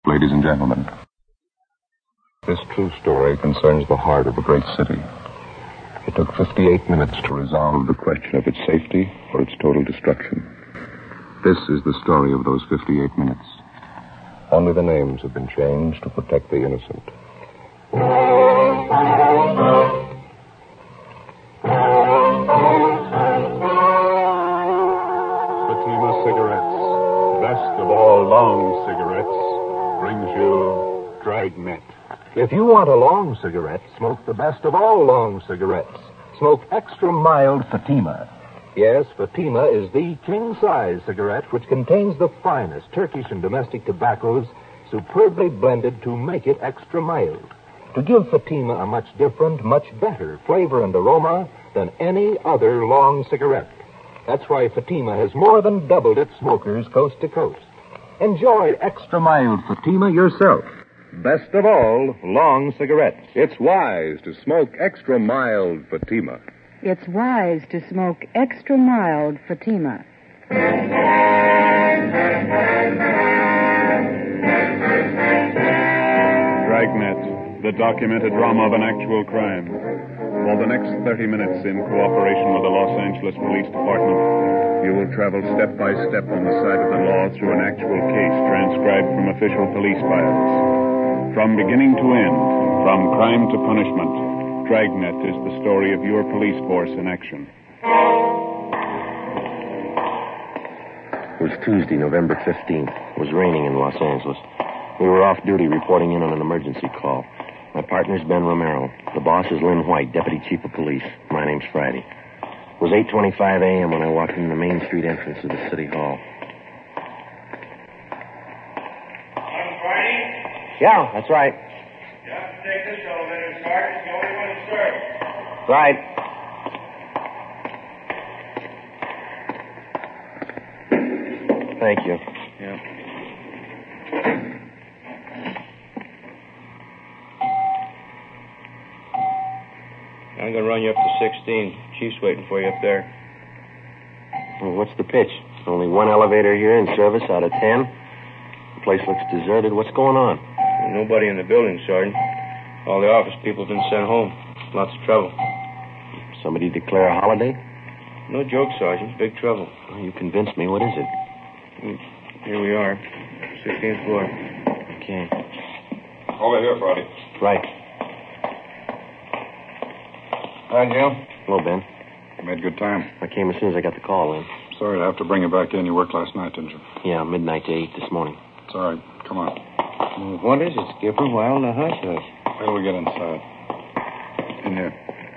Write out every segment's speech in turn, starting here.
Ladies and gentlemen, this true story concerns the heart of a great city. It took 58 minutes to resolve the question of its safety or its total destruction. This is the story of those 58 minutes. Only the names have been changed to protect the innocent. Fatima Cigarettes, best of all long cigarettes, brings you Dragnet. If you want a long cigarette, smoke the best of all long cigarettes. Smoke extra mild Fatima. Yes, Fatima is the king-size cigarette which contains the finest Turkish and domestic tobaccos superbly blended to make it extra mild. To give Fatima a much different, much better flavor and aroma than any other long cigarette. That's why Fatima has more than doubled its smokers coast to coast. Enjoy extra mild Fatima yourself. Best of all, long cigarettes. It's wise to smoke extra mild Fatima. It's wise to smoke extra mild Fatima. Dragnet, the documented drama of an actual crime. For the next 30 minutes, in cooperation with the Los Angeles Police Department, you will travel step by step on the side of the law through an actual case transcribed from official police files. From beginning to end, from crime to punishment, Dragnet is the story of your police force in action. It was Tuesday, November 15th. It was raining in Los Angeles. We were off duty reporting in on an emergency call. My partner's Ben Romero. The boss is Lynn White, Deputy Chief of Police. My name's Friday. It was 8:25 a.m. when I walked in the Main Street entrance of the City Hall. Yeah, that's right. You have to take this elevator, Sergeant. It's the only one to serve. Right. Thank you. Yeah. I'm going to run you up to 16. Chief's waiting for you up there. Well, what's the pitch? Only one elevator here in service out of 10? The place looks deserted. What's going on? There's nobody in the building, Sergeant. All the office people have been sent home. Lots of trouble. Somebody declare a holiday? No joke, Sergeant. Big trouble. Well, you convinced me. What is it? Here we are. 16th floor. Okay. Over here, Friday. Right. Hi, Jim. Hello, Ben. You made good time. I came as soon as I got the call in. Sorry to have to bring you back in. You worked last night, didn't you? Yeah, midnight to 8 this morning. It's all right. Come on. What is it, Skipper? Why all the hush-hush? Wait till we get inside. In here.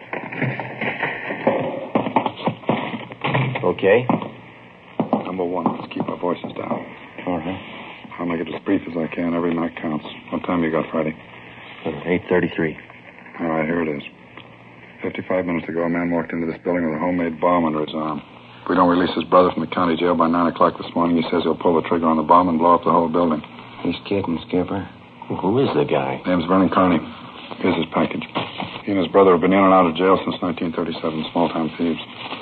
Okay. Number one, let's keep our voices down. All right. I'll make it as brief as I can. Every night counts. What time you got, Friday? 8:33. All right, here it is. 55 minutes ago, a man walked into this building with a homemade bomb under his arm. If we don't release his brother from the county jail by 9 o'clock this morning, he says he'll pull the trigger on the bomb and blow up the whole building. He's kidding, Skipper. Who is the guy? Name's Vernon Carney. Here's his package. He and his brother have been in and out of jail since 1937, small-time thieves.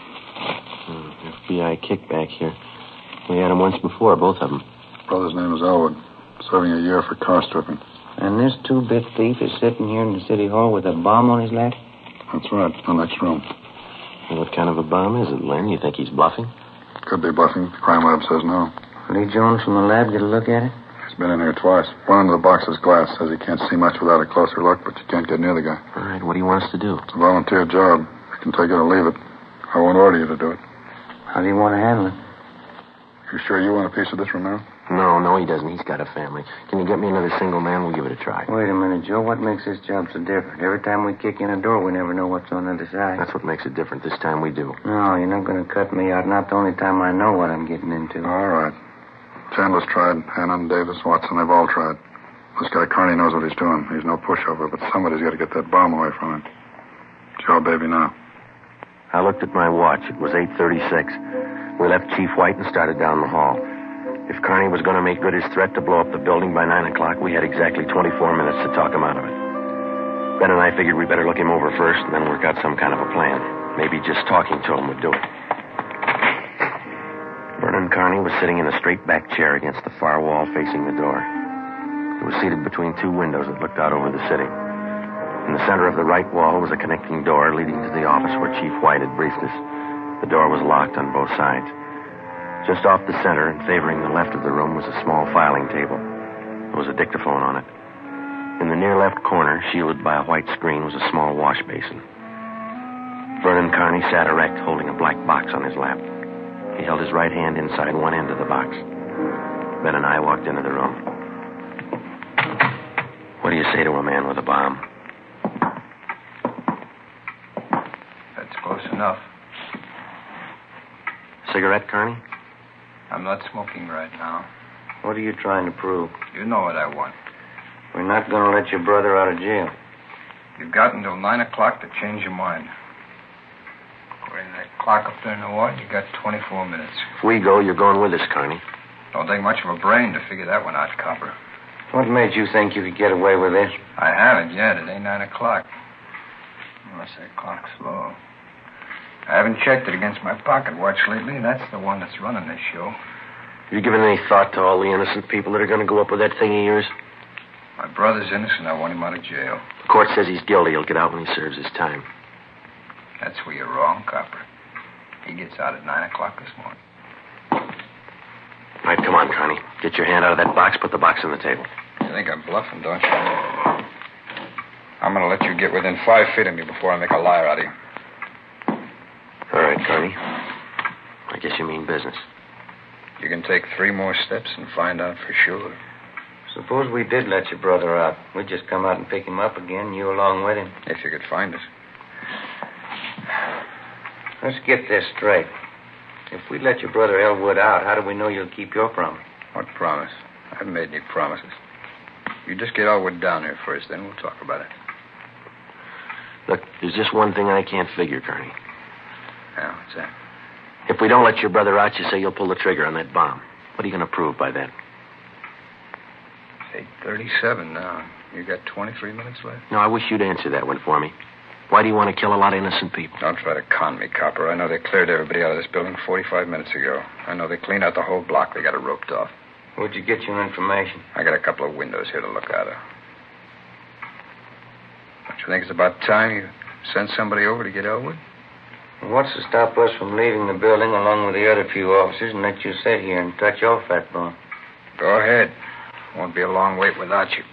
FBI kickback here. We had him once before, both of them. Brother's name is Elwood, serving a year for car stripping. And this two-bit thief is sitting here in the city hall with a bomb on his lap? That's right, the next room. What kind of a bomb is it, Lynn? You think he's bluffing? Could be bluffing. The crime lab says no. Lee Jones from the lab get a look at it? He's been in here twice. One under the box is glass. Says he can't see much without a closer look, but you can't get near the guy. All right, what do you want us to do? It's a volunteer job. You can take it or leave it. I won't order you to do it. How do you want to handle it? You sure you want a piece of this from now? No, he doesn't. He's got a family. Can you get me another single man? We'll give it a try. Wait a minute, Joe. What makes this job so different? Every time we kick in a door, we never know what's on the other side. That's what makes it different. This time we do. No, you're not going to cut me out. Not the only time I know what I'm getting into. All right. Chandler's tried. Hannon, Davis, Watson, they've all tried. This guy Carney knows what he's doing. He's no pushover, but somebody's got to get that bomb away from him. It's your baby now. I looked at my watch. It was 8:36. We left Chief White and started down the hall. If Carney was going to make good his threat to blow up the building by 9 o'clock, we had exactly 24 minutes to talk him out of it. Ben and I figured we better look him over first and then work out some kind of a plan. Maybe just talking to him would do it. Vernon Carney was sitting in a straight-back chair against the far wall facing the door. He was seated between two windows that looked out over the city. In the center of the right wall was a connecting door leading to the office where Chief White had briefed us. The door was locked on both sides. Just off the center and favoring the left of the room was a small filing table. There was a dictaphone on it. In the near left corner, shielded by a white screen, was a small wash basin. Vernon Carney sat erect, holding a black box on his lap. He held his right hand inside one end of the box. Ben and I walked into the room. What do you say to a man with a bomb? That's close enough. Cigarette, Carney? I'm not smoking right now. What are you trying to prove? You know what I want. We're not going to let your brother out of jail. You've got until 9 o'clock to change your mind. According to that clock up there in the wall, you got 24 minutes. If we go, you're going with us, Carney. Don't take much of a brain to figure that one out, Copper. What made you think you could get away with this? I haven't yet. It ain't 9 o'clock. Unless that clock's slow. I haven't checked it against my pocket watch lately. That's the one that's running this show. Have you given any thought to all the innocent people that are going to go up with that thing of yours? My brother's innocent. I want him out of jail. The court says he's guilty. He'll get out when he serves his time. That's where you're wrong, Copper. He gets out at 9 o'clock this morning. All right, come on, Carney. Get your hand out of that box. Put the box on the table. You think I'm bluffing, don't you? I'm going to let you get within 5 feet of me before I make a liar out of you. All right, Carney. I guess you mean business. You can take 3 more steps and find out for sure. Suppose we did let your brother out. We'd just come out and pick him up again, you along with him. If you could find us. Let's get this straight. If we let your brother Elwood out, how do we know you'll keep your promise? What promise? I haven't made any promises. You just get Elwood down here first, then we'll talk about it. Look, there's just one thing I can't figure, Carney. Yeah, what's that? If we don't let your brother out, you say you'll pull the trigger on that bomb. What are you going to prove by then? It's 8:37 now. You got 23 minutes left? No, I wish you'd answer that one for me. Why do you want to kill a lot of innocent people? Don't try to con me, Copper. I know they cleared everybody out of this building 45 minutes ago. I know they cleaned out the whole block. They got it roped off. Where'd you get your information? I got a couple of windows here to look out of. Don't you think it's about time you sent somebody over to get Elwood? Well, what's to stop us from leaving the building along with the other few officers and let you sit here and touch your fat bone? Go ahead. Won't be a long wait without you.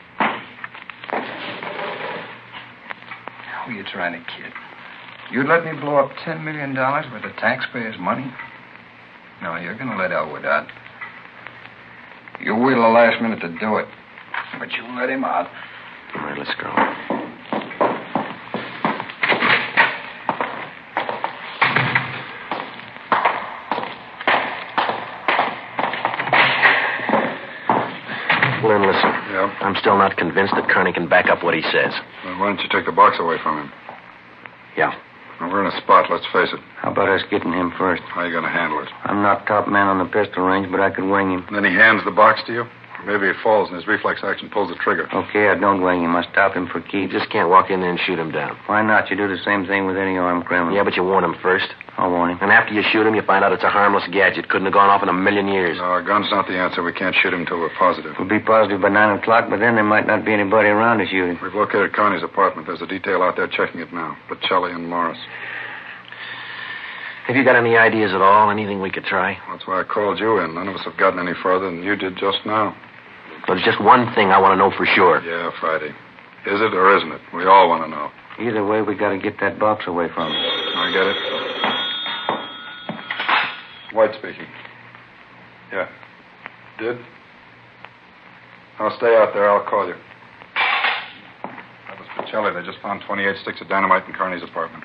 Who are you trying to kid? You'd let me blow up $10 million worth of taxpayers' money? No, you're going to let Elwood out. You wait till the last minute to do it. But you let him out. All right, let's go. Lynn, listen. Yeah? I'm still not convinced that Kearney can back up what he says. Well, why don't you take the box away from him? Yeah. Well, we're in a spot, let's face it. How about us getting him first? How are you going to handle it? I'm not top man on the pistol range, but I could wing him. And then he hands the box to you? Maybe he falls and his reflex action pulls the trigger. Okay, I don't wing him. I stop him for You keeps. just can't walk in there and shoot him down. Why not? You do the same thing with any armed criminal. Yeah, but you warn him first. I'll warn him. And after you shoot him, you find out it's a harmless gadget. Couldn't have gone off in a million years. No, a gun's not the answer. We can't shoot him until we're positive. We'll be positive by 9 o'clock, but then there might not be anybody around to shoot him. We've located Carney's apartment. There's a detail out there checking it now. Bocelli and Morris. Have you got any ideas at all? Anything we could try? That's why I called you in. None of us have gotten any further than you did just now. But there's just one thing I want to know for sure. Yeah, Friday. Is it or isn't it? We all want to know. Either way, we got to get that box away from him. I get it. White speaking. Yeah. Did? I'll stay out there. I'll call you. That was Bocelli. They just found 28 sticks of dynamite in Carney's apartment.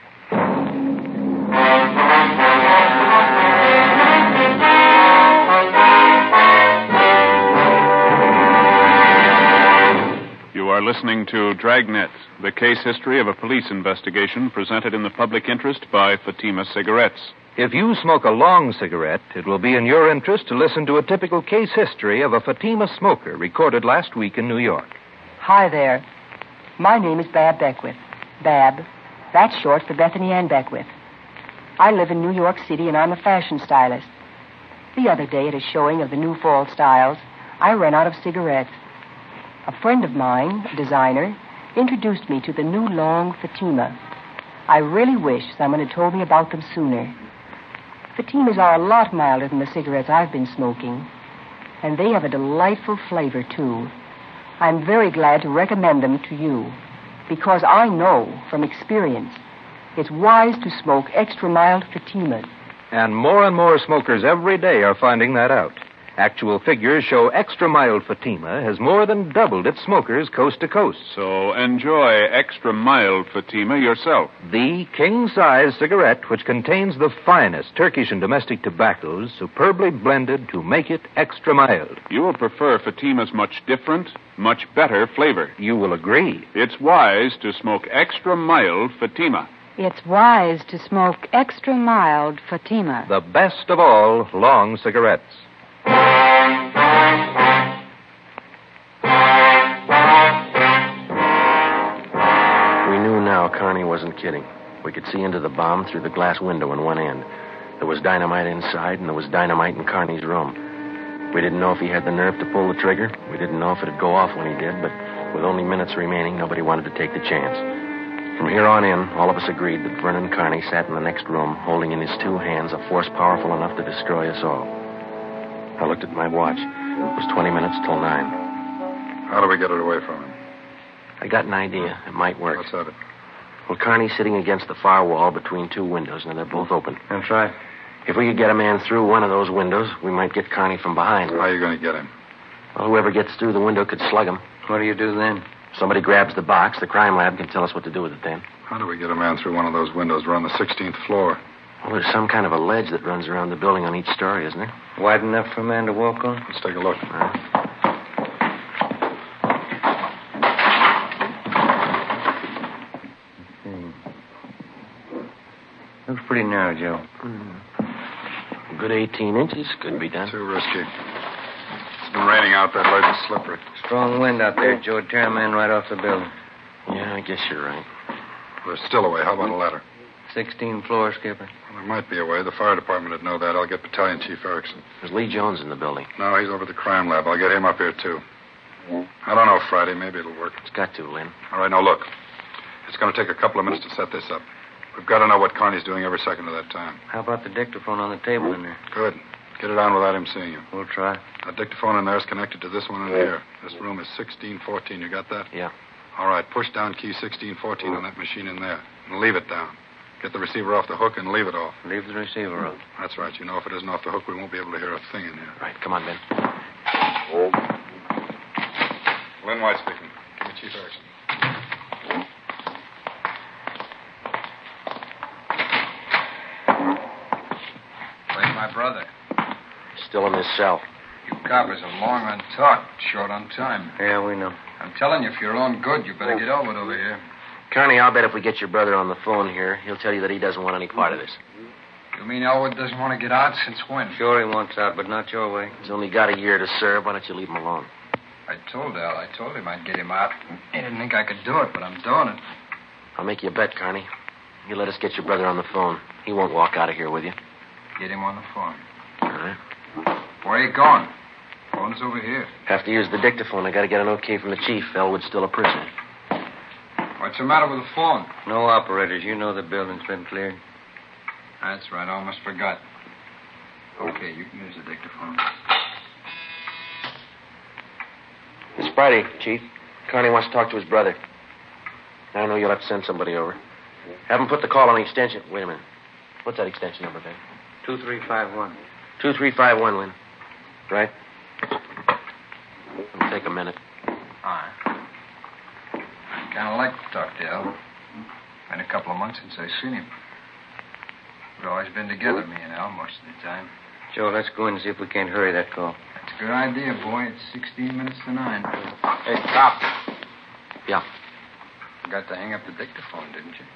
You are listening to Dragnet, the case history of a police investigation presented in the public interest by Fatima Cigarettes. If you smoke a long cigarette, it will be in your interest to listen to a typical case history of a Fatima smoker recorded last week in New York. Hi there. My name is Bab Beckwith. Bab. That's short for Bethany Ann Beckwith. I live in New York City, and I'm a fashion stylist. The other day at a showing of the new fall styles, I ran out of cigarettes. A friend of mine, a designer, introduced me to the new long Fatima. I really wish someone had told me about them sooner. Fatimas are a lot milder than the cigarettes I've been smoking, and they have a delightful flavor, too. I'm very glad to recommend them to you, because I know from experience it's wise to smoke extra mild Fatimas. And more smokers every day are finding that out. Actual figures show extra mild Fatima has more than doubled its smokers coast to coast. So enjoy extra mild Fatima yourself. The king-size cigarette, which contains the finest Turkish and domestic tobaccos, superbly blended to make it extra mild. You will prefer Fatima's much different, much better flavor. You will agree. It's wise to smoke extra mild Fatima. It's wise to smoke extra mild Fatima. The best of all long cigarettes. We knew now Carney wasn't kidding. We could see into the bomb through the glass window in one end. There was dynamite inside, and there was dynamite in Carney's room. We didn't know if he had the nerve to pull the trigger. We didn't know if it'd go off when he did, but with only minutes remaining, nobody wanted to take the chance. From here on in, all of us agreed that Vernon Carney sat in the next room, holding in his two hands a force powerful enough to destroy us all. I looked at my watch. It was 20 minutes till 9. How do we get it away from him? I got an idea. It might work. What's that? Well, Carney's sitting against the far wall between two windows, and they're both open. That's right. If we could get a man through one of those windows, we might get Carney from behind. How are you going to get him? Well, whoever gets through the window could slug him. What do you do then? Somebody grabs the box. The crime lab can tell us what to do with it then. How do we get a man through one of those windows? We're on the 16th floor. Well, there's some kind of a ledge that runs around the building on each story, isn't there? Wide enough for a man to walk on? Let's take a look. Looks pretty narrow, Joe. A good 18 inches could be done. Too risky. It's been raining out. That ledge is slippery. Strong wind out there, Joe. It'd tear a man right off the building. Yeah, I guess you're right. There's still a way. How about a ladder? 16th floor, Skipper. Well, there might be a way. The fire department would know that. I'll get Battalion Chief Erickson. There's Lee Jones in the building. No, he's over at the crime lab. I'll get him up here, too. I don't know, Friday. Maybe it'll work. It's got to, Lynn. All right, now look. It's going to take a couple of minutes to set this up. We've got to know what Carney's doing every second of that time. How about the dictaphone on the table in there? Good. Get it on without him seeing you. We'll try. That dictaphone in there is connected to this one in here. This room is 1614. You got that? Yeah. All right, push down key 1614 on that machine in there. And leave it down. Get the receiver off the hook and leave it off. Leave the receiver off. That's right. You know, if it isn't off the hook, we won't be able to hear a thing in here. Right, come on, Ben. Lynn White speaking. Give me Chief Erickson. Where's my brother? Still in his cell. You coppers are long on talk, short on time. Yeah, we know. I'm telling you, if you're on good, you better get over here. Carney, I'll bet if we get your brother on the phone here, he'll tell you that he doesn't want any part of this. You mean Elwood doesn't want to get out? Since when? Sure he wants out, but not your way. He's only got a year to serve. Why don't you leave him alone? I told Al. I told him I'd get him out. He didn't think I could do it, but I'm doing it. I'll make you a bet, Carney. You let us get your brother on the phone. He won't walk out of here with you. Get him on the phone. All right. Where are you going? Phone's over here. Have to use the dictaphone. I got to get an okay from the chief. Elwood's still a prisoner. What's the matter with the phone? No operators. You know the building's been cleared. That's right. I almost forgot. Okay, you can use the dictaphone. It's Friday, Chief. Carney wants to talk to his brother. I know you'll have to send somebody over. Have him put the call on the extension. Wait a minute. What's that extension number, Ben? 2351. 2351, Lynn. Right? It'll take a minute. All right. I kind of like to talk to Al. Been a couple of months since I've seen him. We've always been together, me and Al, most of the time. Joe, let's go in and see if we can't hurry that call. That's a good idea, boy. It's 16 minutes to 9. Hey, stop. Yeah. Forgot to hang up the dictaphone, didn't you?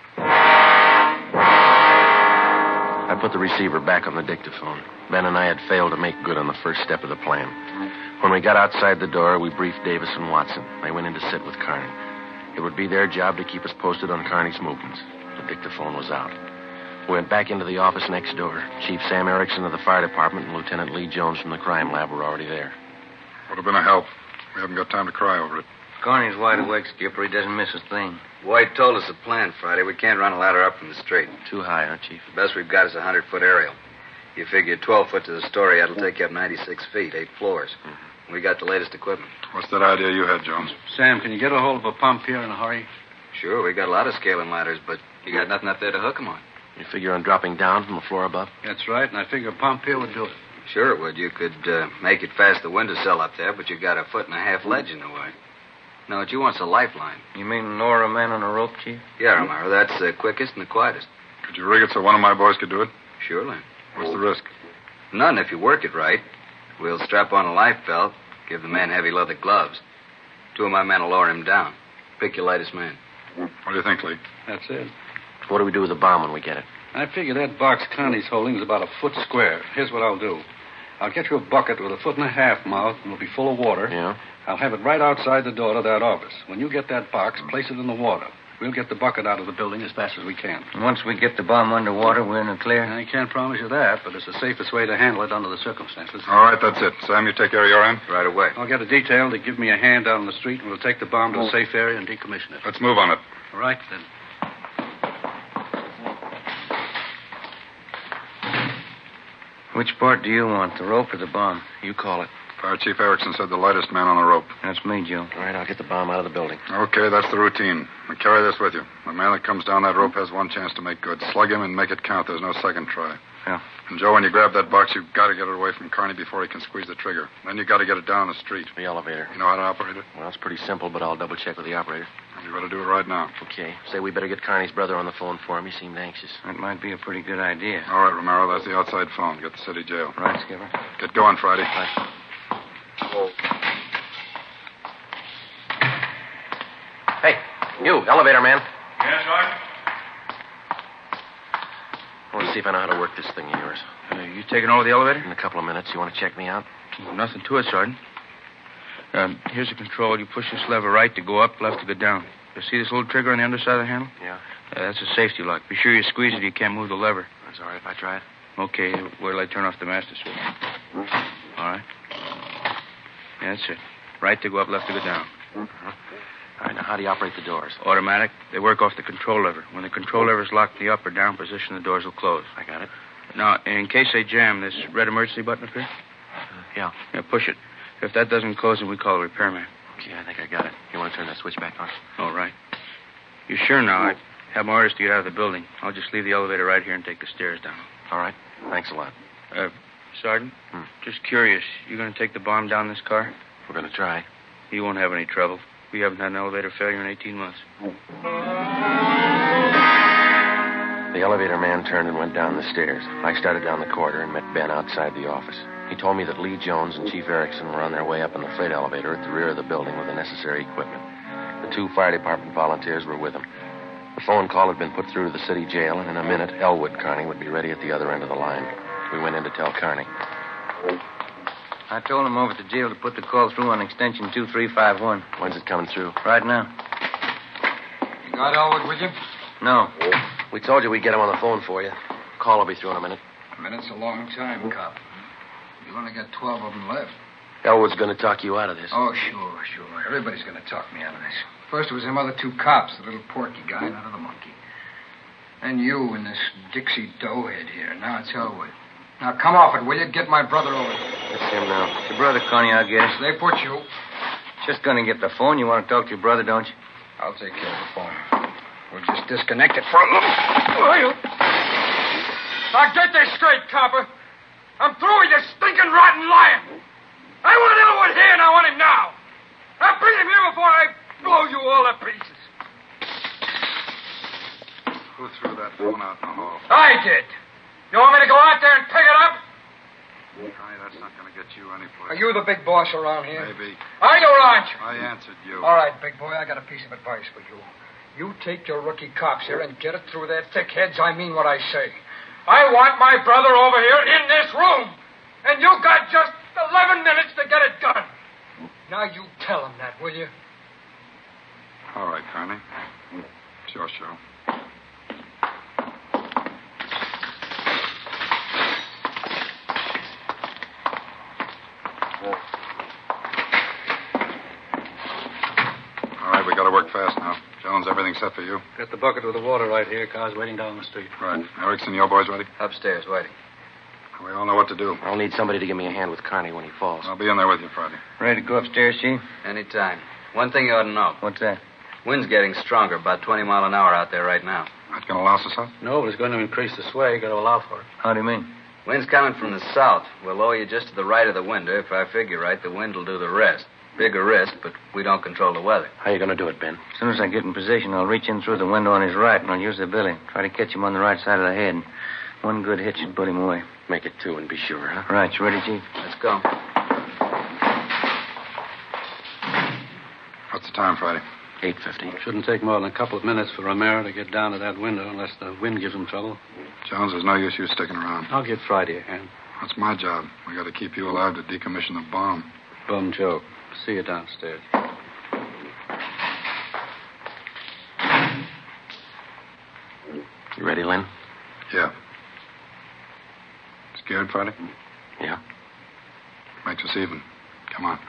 I put the receiver back on the dictaphone. Ben and I had failed to make good on the first step of the plan. When we got outside the door, we briefed Davis and Watson. They went in to sit with Carney. It would be their job to keep us posted on Carney's movements. The dictaphone was out. We went back into the office next door. Chief Sam Erickson of the fire department and Lieutenant Lee Jones from the crime lab were already there. Would have been a help. We haven't got time to cry over it. Carney's wide awake, Skipper. He doesn't miss a thing. White told us the plan Friday. We can't run a ladder up from the street. Too high, huh, Chief? The best we've got is a 100-foot aerial. You figure 12 foot to the story, that'll take you up 96 feet, 8 floors. Mm-hmm. We got the latest equipment. What's that idea you had, Jones? Sam, can you get a hold of a pump here in a hurry? Sure, we got a lot of scaling ladders, but you got nothing up there to hook them on. You figure on dropping down from the floor above? That's right, and I figure a pump here would do it. Sure it would. You could make it past the windowsill up there, but you got a 1.5 foot ledge in the way. No, what you want's a lifeline. You mean lower a man on a rope, Chief? Yeah, Romero. That's the quickest and the quietest. Could you rig it so one of my boys could do it? Surely. What's the risk? None if you work it right. We'll strap on a life belt, give the man heavy leather gloves. 2 of my men will lower him down. Pick your lightest man. What do you think, Lee? That's it. What do we do with the bomb when we get it? I figure that box Connie's holding is about a foot square. Here's what I'll do. I'll get you a bucket with a 1.5 foot mouth, and it'll be full of water. Yeah? I'll have it right outside the door to that office. When you get that box, place it in the water. We'll get the bucket out of the building as fast as we can. And once we get the bomb underwater, we're in the clear? I can't promise you that, but it's the safest way to handle it under the circumstances. All right, that's it. Sam, you take care of your end? Right away. I'll get a detail to give me a hand out on the street, and we'll take the bomb to a safe area and decommission it. Let's move on it. All right, then. Which part do you want, the rope or the bomb? You call it. Fire Chief Erickson said the lightest man on the rope. That's me, Joe. All right, I'll get the bomb out of the building. Okay, that's the routine. Now carry this with you. The man that comes down that rope has one chance to make good. Slug him and make it count. There's no second try. Yeah. And, Joe, when you grab that box, you've got to get it away from Carney before he can squeeze the trigger. Then you've got to get it down the street. The elevator. You know how to operate it? Well, it's pretty simple, but I'll double-check with the operator. You better do it right now. Okay. Say we better get Carney's brother on the phone for him. He seemed anxious. That might be a pretty good idea. All right, Romero, that's the outside phone. Get the city jail. Right, Skipper. Get going, Friday. Right. Hey, you, elevator man. Yes, Sergeant? I want to see if I know how to work this thing of yours. You taking over the elevator? In a couple of minutes. You want to check me out? Nothing to it, Sergeant. Here's the control. You push this lever right to go up, left to go down. You see this little trigger on the underside of the handle? Yeah. That's a safety lock. Be sure you squeeze it. You can't move the lever. That's all right if I try it. Okay, wait till I turn off the master switch. All right. Yeah, that's it. Right to go up, left to go down. Uh-huh. All right, now how do you operate the doors? Automatic. They work off the control lever. When the control lever's locked in the up or down position, the doors will close. I got it. Now, in case they jam, this red emergency button up here? Yeah. Yeah, push it. If that doesn't close, then we call a repairman. Okay, I think I got it. You want to turn that switch back on? All right. You sure now? I have my orders to get out of the building. I'll just leave the elevator right here and take the stairs down. All right. Thanks a lot. Sergeant, just curious. You going to take the bomb down this car? We're going to try. You won't have any trouble. We haven't had an elevator failure in 18 months. The elevator man turned and went down the stairs. I started down the corridor and met Ben outside the office. He told me that Lee Jones and Chief Erickson were on their way up in the freight elevator at the rear of the building with the necessary equipment. The 2 fire department volunteers were with them. The phone call had been put through to the city jail, and in a minute, Elwood Carney would be ready at the other end of the line. We went in to tell Carney. I told him over at the jail to put the call through on extension 2351. When's it coming through? Right now. You got Elwood with you? No. We told you we'd get him on the phone for you. Call will be through in a minute. A minute's a long time, cop. You've only got 12 of them left. Elwood's going to talk you out of this. Oh, sure. Everybody's going to talk me out of this. First it was them other 2 cops, the little porky guy and that other monkey. And you and this Dixie doughhead here. Now it's Elwood. Now come off it, will you? Get my brother over here. It's him now. Your brother, Connie, I guess. They put you. Just going to get the phone. You want to talk to your brother, don't you? I'll take care of the phone. We'll just disconnect it for a little. Now get this straight, copper. I'm through with your stinking rotten lying. I want Elwood here and I want him now. Now bring him here before I blow you all to pieces. Who threw that phone out in the hall? I did. You want me to go out there and pick it up? Connie, that's not going to get you anyplace. Are you the big boss around here? Maybe. Are you, Ranch? I answered you. All right, big boy, I got a piece of advice for you. You take your rookie cops here and get it through their thick heads. I mean what I say. I want my brother over here in this room. And you got just 11 minutes to get it done. Now you tell him that, will you? All right, Connie. It's your show. we got to work fast now. Jones, everything set for you? Got the bucket with the water right here. Car's waiting down the street. Right. Erickson, your boys ready? Upstairs, waiting. We all know what to do. I'll need somebody to give me a hand with Carney when he falls. I'll be in there with you Friday. Ready to go upstairs, Chief? Anytime. One thing you ought to know. What's that? Wind's getting stronger, about 20 mile an hour out there right now. That's going to louse us up? No, but it's going to increase the sway. Got to allow for it. How do you mean? Wind's coming from the south. We'll lower you just to the right of the window. If I figure right, the wind will do the rest. Bigger risk, but we don't control the weather. How you going to do it, Ben? As soon as I get in position, I'll reach in through the window on his right, and I'll use the billy. Try to catch him on the right side of the head. One good hit should put him away. Make it 2 and be sure, huh? Right. You ready, Chief? Let's go. What's the time, Friday? 8:50. Shouldn't take more than a couple of minutes for Romero to get down to that window unless the wind gives him trouble. Jones, there's no use you sticking around. I'll give Friday a hand. That's my job. We got to keep you alive to decommission the bomb. Bum joke. See you downstairs. You ready, Lynn? Yeah. Scared, Friday? Yeah. Makes us even. Come on.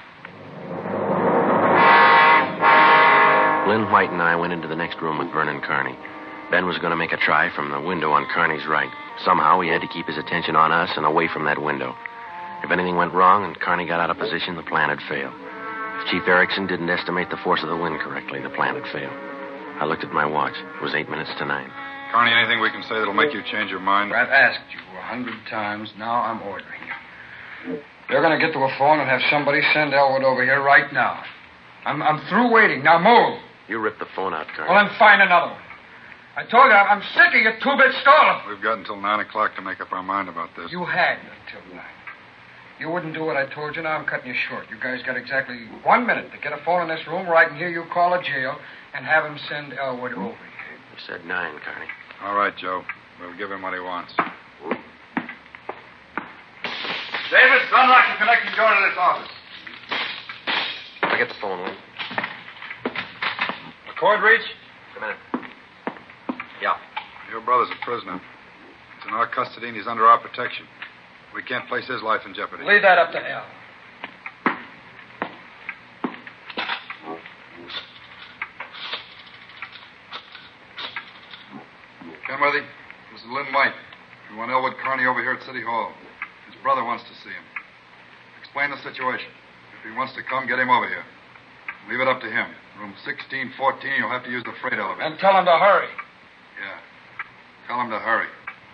Lynn White and I went into the next room with Vernon Carney. Ben was going to make a try from the window on Carney's right. Somehow he had to keep his attention on us and away from that window. If anything went wrong and Carney got out of position, the plan had failed. If Chief Erickson didn't estimate the force of the wind correctly, the plan had failed. I looked at my watch. It was 8 minutes to 9. Carney, anything we can say that'll make you change your mind? I've asked you 100 times. Now I'm ordering you. You're going to get to a phone and have somebody send Elwood over here right now. I'm through waiting. Now move. You ripped the phone out, Carney. Well, then find another one. I told you, I'm sick of your two-bit stalling. We've got until 9 o'clock to make up our mind about this. You had until 9. You wouldn't do what I told you. Now I'm cutting you short. You guys got exactly 1 minute to get a phone in this room where I can hear you call a jail and have him send Elwood over here. You said 9, Carney. All right, Joe. We'll give him what he wants. Davis, unlock the connecting door to this office. I get the phone, Lynn. McCord reach? Come in. Yeah. Your brother's a prisoner. He's in our custody and he's under our protection. We can't place his life in jeopardy. Leave that up to Al. Kenworthy, this is Lynn White. We want Elwood Carney over here at City Hall. His brother wants to see him. Explain the situation. If he wants to come, get him over here. Leave it up to him. Room 1614, you'll have to use the freight elevator. And tell him to hurry. Yeah. Tell him to hurry.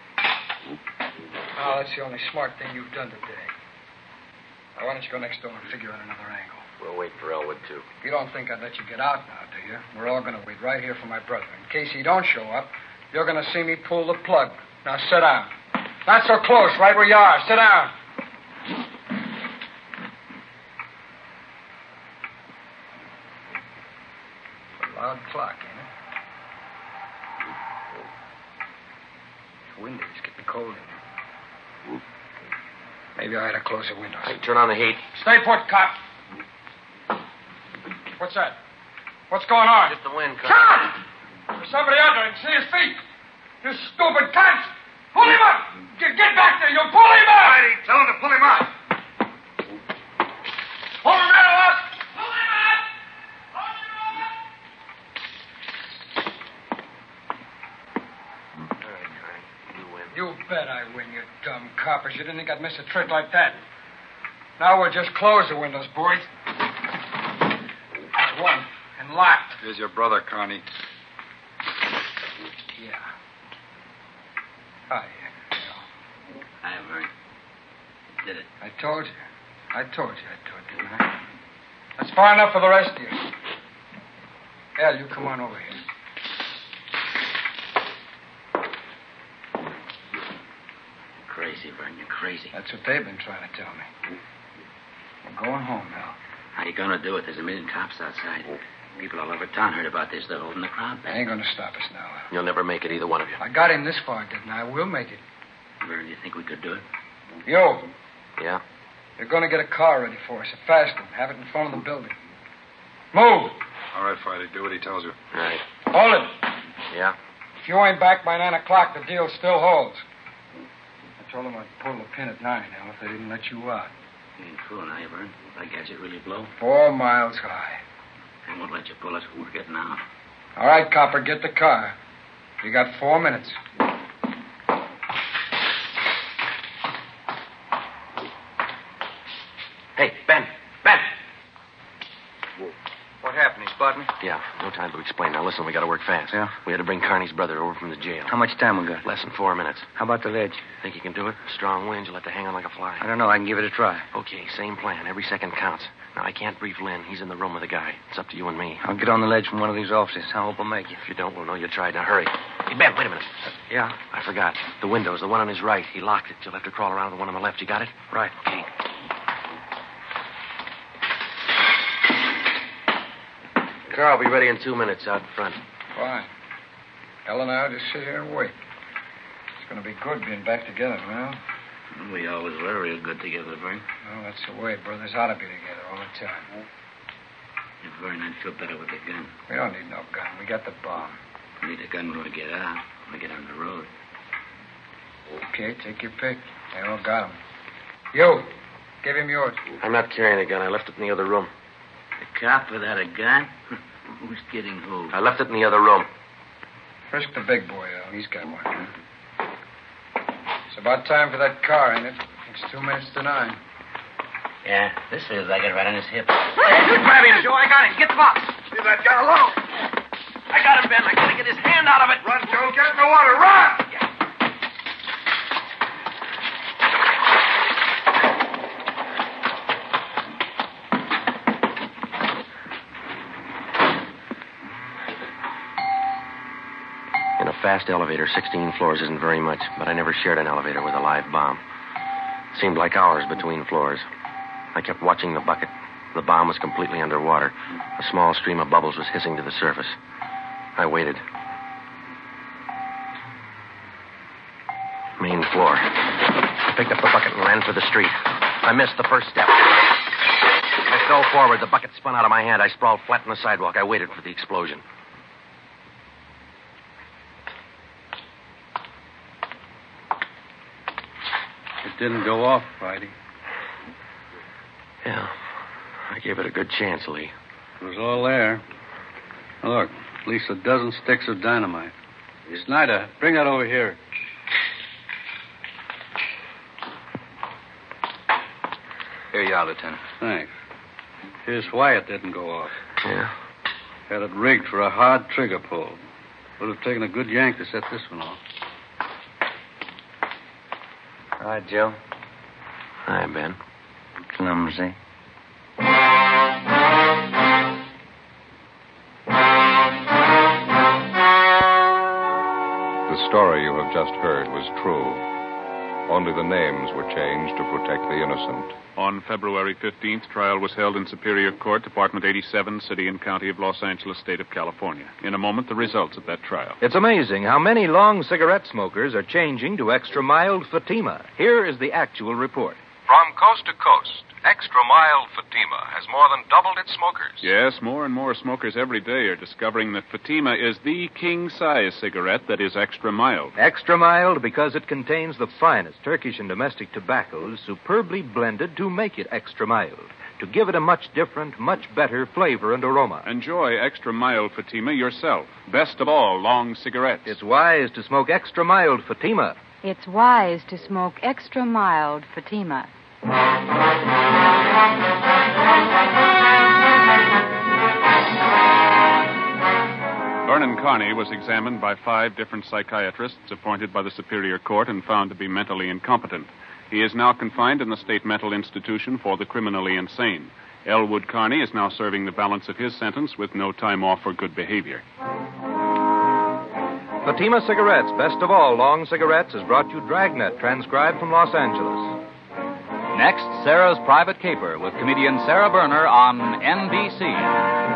Oh, that's the only smart thing you've done today. Now, why don't you go next door and figure out another angle? We'll wait for Elwood, too. You don't think I'd let you get out now, do you? We're all going to wait right here for my brother. In case he don't show up, you're going to see me pull the plug. Now, sit down. Not so close, right where you are. Sit down. A loud clock, ain't it? It's windy. It's getting cold in here. Maybe I ought to close the windows. Hey, turn on the heat. Stay put, cop. What's that? What's going on? Just the wind, Carney. Shut! There's somebody under him. See his feet. You stupid cunts! Pull him up! Get back there! You'll pull him up! Righty, tell him to pull him up. Pull him up! Pull him up! Pull him up! All right, Carney. You win. You bet I win, you dumb coppers. You didn't think I'd miss a trick like that. Now we'll just close the windows, boys. One. And locked. Here's your brother, Carney. Yeah. Hi. Hi, Vern. Did it. I told you, didn't I? That's far enough for the rest of you. Al, you come on over here. Crazy, Vern. You're crazy. That's what they've been trying to tell me. We're going home, Al. How you gonna do it? There's a million cops outside. People all over town heard about this. They're holding the crowd They back. ain't going to stop us now. You'll never make it, either one of you. I got him this far, didn't I? We'll make it. Vern, do you think we could do it? You, Yeah? you're going to get a car ready for us, a fast one. Have it in front of the building. Move! All right, Friday, do what he tells you. All right. Hold it. Yeah? If you ain't back by 9 o'clock, the deal still holds. I told them I'd pull the pin at 9 now if they didn't let you out. You ain't fooling, are you, Vern? If I catch it really blow, 4 miles high. I won't let you bullet. We're getting out. All right, copper, get the car. You got 4 minutes. Hey, Ben! Ben! What happened? He spot me? Yeah, no time to explain. Now, listen, we got to work fast. Yeah? We had to bring Carney's brother over from the jail. How much time we got? Less than 4 minutes. How about the ledge? Think you can do it? Strong winds, you'll have to hang on like a fly. I don't know. I can give it a try. Okay, same plan. Every second counts. Now, I can't brief Lynn. He's in the room with the guy. It's up to you and me. I'll get on the ledge from one of these offices. I hope I'll make you. If you don't, we'll know you tried. Now, hurry. Hey, Ben, wait a minute. Yeah? I forgot. The window's the one on his right. He locked it. You'll have to crawl around to the one on the left. You got it? Right. Okay. Car will be ready in 2 minutes out in front. Fine. Ellen and I'll just sit here and wait. It's going to be good being back together, well. We always were real good together, Vern. Well, that's the way. Brothers ought to be together all the time. If Vern, I'd feel better with a gun. We don't need no gun. We got the bomb. We need a gun when we get out. When we get on the road. Okay, take your pick. They all got him. You, give him yours. I'm not carrying a gun. I left it in the other room. A cop without a gun? Who's kidding who? I left it in the other room. Frisk the big boy, Al. He's got one. It's about time for that car, ain't it? It's 2 minutes to 9. Yeah, this feels like it right on his hip. Hey, you grab him, Joe. I got him. Get the box. Leave that guy alone. I got him, Ben. I gotta get his hand out of it. Run, Joe. Get in the water. Run! Fast elevator, 16 floors isn't very much, but I never shared an elevator with a live bomb. Seemed like hours between floors. I kept watching the bucket. The bomb was completely underwater. A small stream of bubbles was hissing to the surface. I waited. Main floor. I picked up the bucket and ran for the street. I missed the first step. I fell forward. The bucket spun out of my hand. I sprawled flat on the sidewalk. I waited for the explosion. Didn't go off, Friday. Yeah. I gave it a good chance, Lee. It was all there. Now look, at least a dozen sticks of dynamite. Snyder, bring that over here. Here you are, Lieutenant. Thanks. Here's why it didn't go off. Yeah? Had it rigged for a hard trigger pull. Would have taken a good yank to set this one off. All right, Joe. Hi, Ben. Clumsy. The story you have just heard was true. Only the names were changed to protect the innocent. On February 15th, trial was held in Superior Court, Department 87, City and County of Los Angeles, State of California. In a moment, the results of that trial. It's amazing how many long cigarette smokers are changing to extra mild Fatima. Here is the actual report. From coast to coast, extra mild Fatima has more than doubled its smokers. Yes, more and more smokers every day are discovering that Fatima is the king-size cigarette that is extra mild. Extra mild because it contains the finest Turkish and domestic tobaccos superbly blended to make it extra mild, to give it a much different, much better flavor and aroma. Enjoy extra mild Fatima yourself. Best of all, long cigarettes. It's wise to smoke extra mild Fatima. It's wise to smoke extra mild Fatima. Vernon Carney was examined by 5 different psychiatrists appointed by the Superior Court and found to be mentally incompetent. He is now confined in the State Mental Institution for the Criminally Insane. Elwood Carney is now serving the balance of his sentence with no time off for good behavior. Fatima Cigarettes, best of all long cigarettes, has brought you Dragnet, transcribed from Los Angeles. Next, Sarah's Private Caper with comedian Sarah Berner on NBC.